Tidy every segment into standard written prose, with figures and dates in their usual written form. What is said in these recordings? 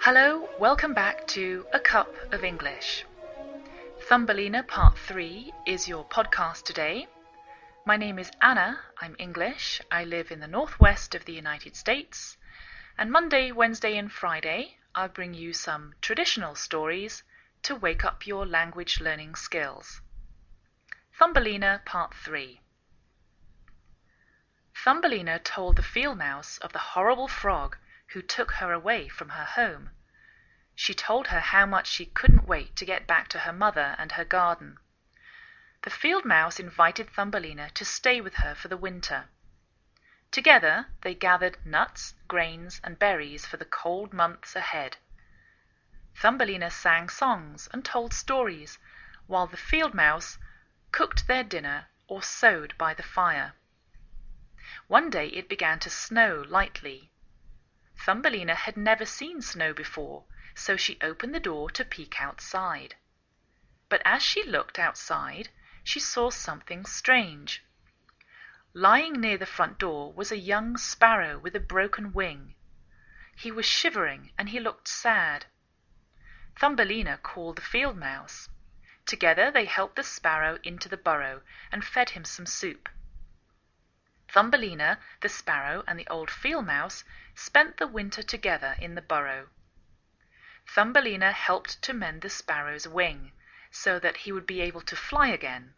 Hello, welcome back to A Cup of English. Thumbelina Part 3 is your podcast today. My name is Anna, I'm English, I live in the northwest of the United States, and Monday, Wednesday and Friday I'll bring you some traditional stories to wake up your language learning skills. Thumbelina Part 3. Thumbelina told the field mouse of the horrible frog who took her away from her home. She told her how much she couldn't wait to get back to her mother and her garden. The field mouse invited Thumbelina to stay with her for the winter. Together they gathered nuts, grains, and berries for the cold months ahead. Thumbelina sang songs and told stories, while the field mouse cooked their dinner or sewed by the fire. One day it began to snow lightly. Thumbelina had never seen snow before, so she opened the door to peek outside. But as she looked outside, she saw something strange. Lying near the front door was a young sparrow with a broken wing. He was shivering and he looked sad. Thumbelina called the field mouse. Together they helped the sparrow into the burrow and fed him some soup. Thumbelina, the sparrow, and the old field mouse spent the winter together in the burrow. Thumbelina helped to mend the sparrow's wing, so that he would be able to fly again.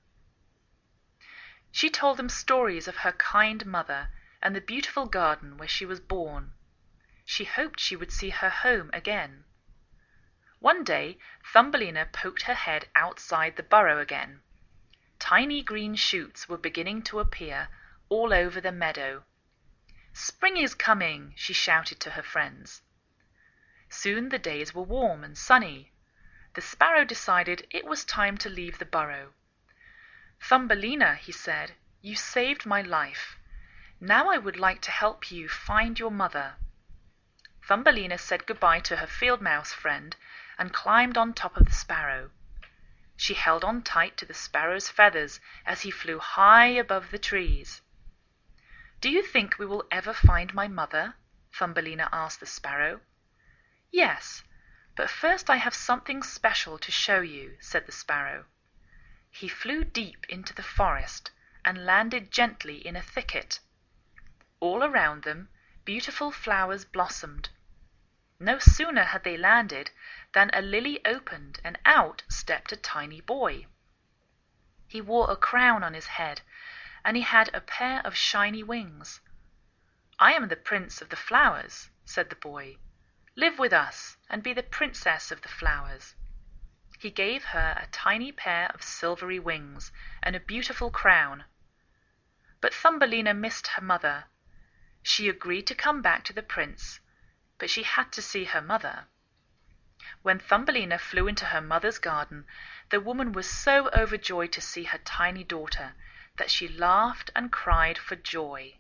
She told them stories of her kind mother and the beautiful garden where she was born. She hoped she would see her home again. One day, Thumbelina poked her head outside the burrow again. Tiny green shoots were beginning to appear all over the meadow. "Spring is coming," she shouted to her friends. Soon the days were warm and sunny. The sparrow decided it was time to leave the burrow. "Thumbelina," he said, "you saved my life. Now I would like to help you find your mother." Thumbelina said goodbye to her field mouse friend and climbed on top of the sparrow. She held on tight to the sparrow's feathers as he flew high above the trees. "Do you think we will ever find my mother?" Thumbelina asked the sparrow. "Yes, but first I have something special to show you," said the sparrow. He flew deep into the forest and landed gently in a thicket. All around them, beautiful flowers blossomed. No sooner had they landed than a lily opened and out stepped a tiny boy. He wore a crown on his head and he had a pair of shiny wings. "I am the Prince of the Flowers," said the boy. "Live with us and be the princess of the flowers." He gave her a tiny pair of silvery wings and a beautiful crown. But Thumbelina missed her mother. She agreed to come back to the prince, but she had to see her mother. When Thumbelina flew into her mother's garden, the woman was so overjoyed to see her tiny daughter that she laughed and cried for joy.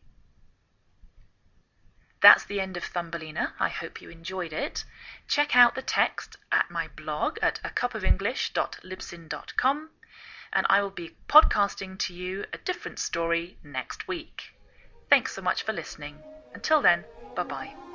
That's the end of Thumbelina. I hope you enjoyed it. Check out the text at my blog at acupoфenglish.libsyn.com, and I will be podcasting to you a different story next week. Thanks so much for listening. Until then, bye-bye.